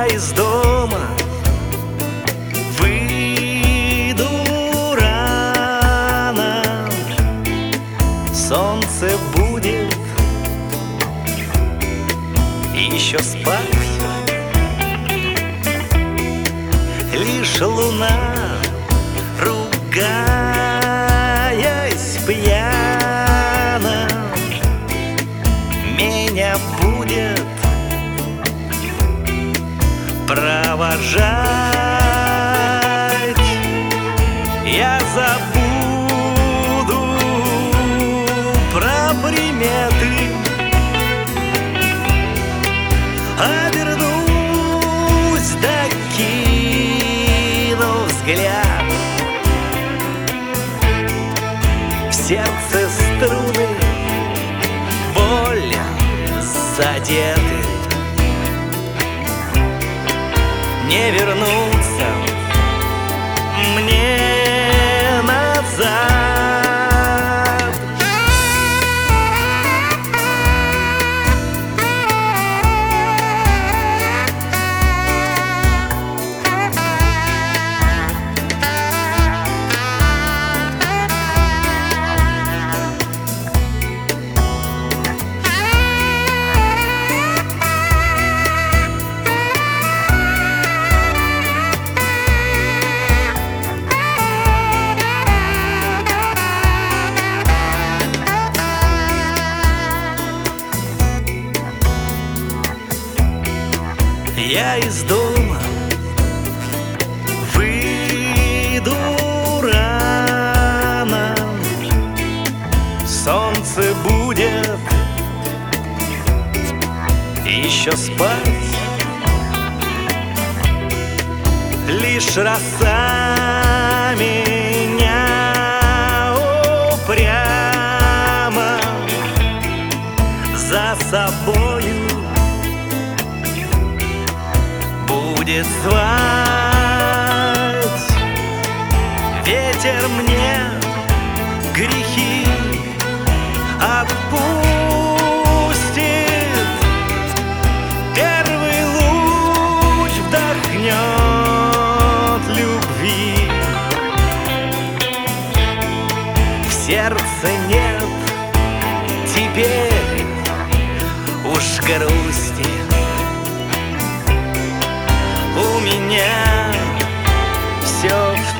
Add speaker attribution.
Speaker 1: Я из дома выйду рано, солнце будет еще спать, лишь луна, ругаясь пьяно, меня будет провожать. Я забуду про приметы, обернусь, докину взгляд. В сердце струны боль задеты, не вернуться мне назад. Я из дома выйду рано, солнце будет еще спать, лишь роса меня упрямо за собою будет звать. Ветер мне грехи отпустит, первый луч вдохнет любви. В сердце нет теперь уж грусти, у меня все в